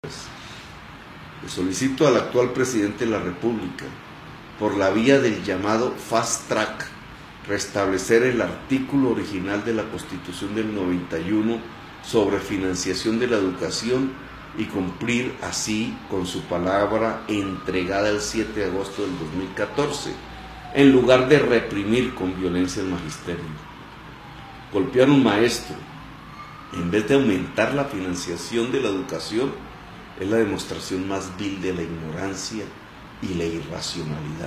Le solicito al actual presidente de la República, por la vía del llamado Fast Track, restablecer el artículo original de la Constitución del 91 sobre financiación de la educación y cumplir así con su palabra entregada el 7 de agosto del 2014, en lugar de reprimir con violencia el magisterio. Golpear a un maestro, en vez de aumentar la financiación de la educación, es la demostración más vil de la ignorancia y la irracionalidad.